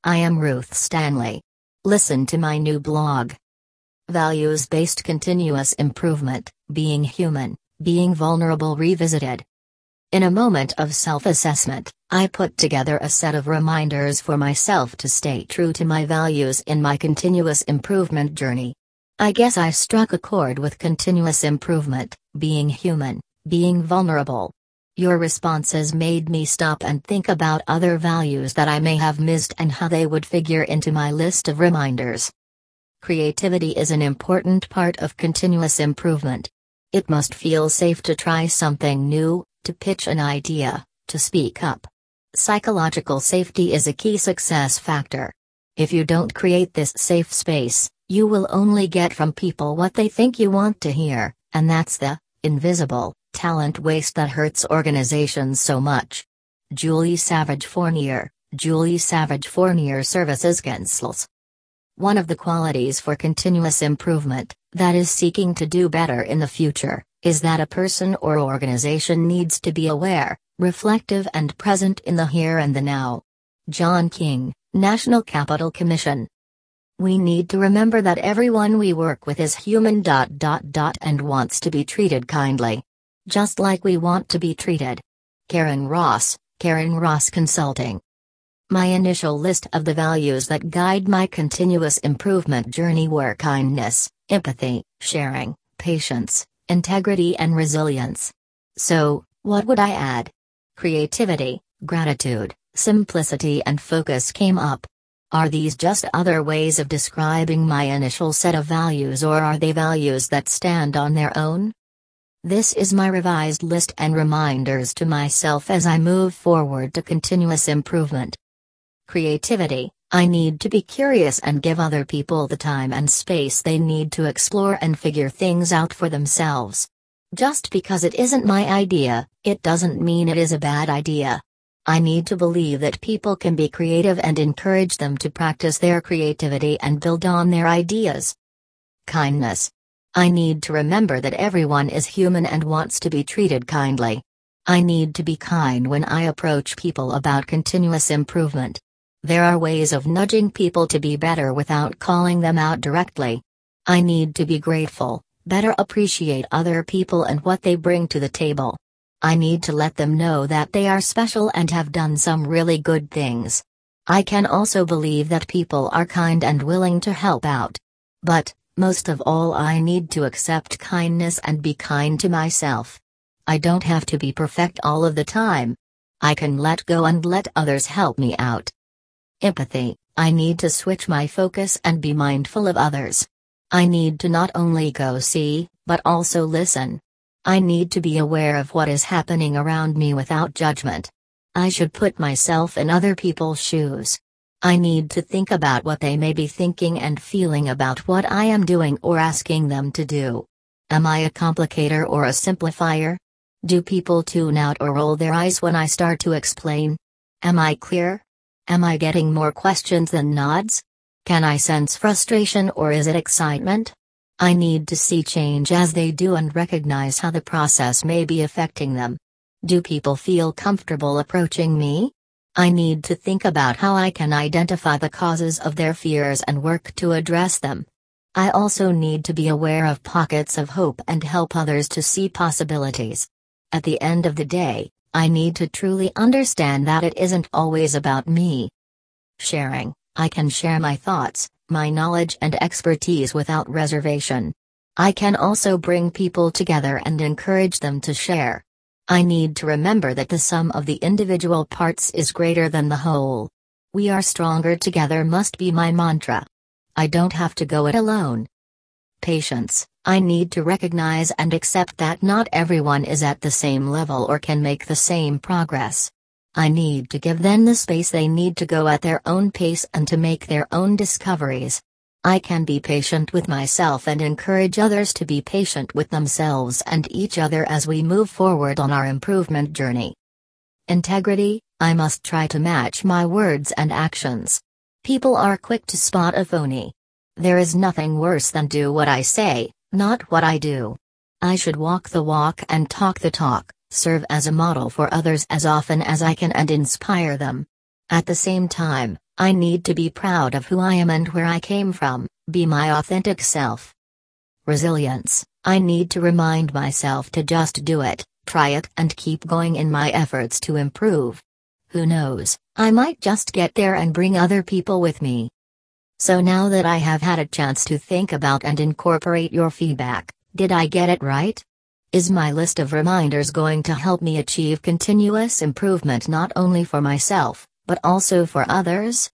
I am Ruth Stanley. Listen to my new blog. Values-Based Continuous Improvement, Being Human, Being Vulnerable Revisited. In a moment of self-assessment, I put together a set of reminders for myself to stay true to my values in my continuous improvement journey. I guess I struck a chord with continuous improvement, being human, being vulnerable. Your responses made me stop and think about other values that I may have missed and how they would figure into my list of reminders. Creativity is an important part of continuous improvement. It must feel safe to try something new, to pitch an idea, to speak up. Psychological safety is a key success factor. If you don't create this safe space, you will only get from people what they think you want to hear, and that's the invisible talent waste that hurts organizations so much. Julie Savage Fournier, Services Councils. One of the qualities for continuous improvement, that is seeking to do better in the future, is that a person or organization needs to be aware, reflective and present in the here and the now. John King, National Capital Commission. We need to remember that everyone we work with is human and wants to be treated kindly. Just like we want to be treated. Karen Ross Consulting. My initial list of the values that guide my continuous improvement journey were kindness, empathy, sharing, patience, integrity and resilience. So, what would I add? Creativity, gratitude, simplicity and focus came up. Are these just other ways of describing my initial set of values, or are they values that stand on their own? This is my revised list and reminders to myself as I move forward to continuous improvement. Creativity, I need to be curious and give other people the time and space they need to explore and figure things out for themselves. Just because it isn't my idea, it doesn't mean it is a bad idea. I need to believe that people can be creative and encourage them to practice their creativity and build on their ideas. Kindness. I need to remember that everyone is human and wants to be treated kindly. I need to be kind when I approach people about continuous improvement. There are ways of nudging people to be better without calling them out directly. I need to be grateful, better appreciate other people and what they bring to the table. I need to let them know that they are special and have done some really good things. I can also believe that people are kind and willing to help out. But, most of all, I need to accept kindness and be kind to myself. I don't have to be perfect all of the time. I can let go and let others help me out. Empathy, I need to switch my focus and be mindful of others. I need to not only go see, but also listen. I need to be aware of what is happening around me without judgment. I should put myself in other people's shoes. I need to think about what they may be thinking and feeling about what I am doing or asking them to do. Am I a complicator or a simplifier? Do people tune out or roll their eyes when I start to explain? Am I clear? Am I getting more questions than nods? Can I sense frustration or is it excitement? I need to see change as they do and recognize how the process may be affecting them. Do people feel comfortable approaching me? I need to think about how I can identify the causes of their fears and work to address them. I also need to be aware of pockets of hope and help others to see possibilities. At the end of the day, I need to truly understand that it isn't always about me. Sharing, I can share my thoughts, my knowledge and expertise without reservation. I can also bring people together and encourage them to share. I need to remember that the sum of the individual parts is greater than the whole. We are stronger together must be my mantra. I don't have to go it alone. Patience, I need to recognize and accept that not everyone is at the same level or can make the same progress. I need to give them the space they need to go at their own pace and to make their own discoveries. I can be patient with myself and encourage others to be patient with themselves and each other as we move forward on our improvement journey. Integrity, I must try to match my words and actions. People are quick to spot a phony. There is nothing worse than do what I say, not what I do. I should walk the walk and talk the talk, serve as a model for others as often as I can and inspire them. At the same time, I need to be proud of who I am and where I came from, be my authentic self. Resilience, I need to remind myself to just do it, try it and keep going in my efforts to improve. Who knows, I might just get there and bring other people with me. So now that I have had a chance to think about and incorporate your feedback, did I get it right? Is my list of reminders going to help me achieve continuous improvement not only for myself, but also for others?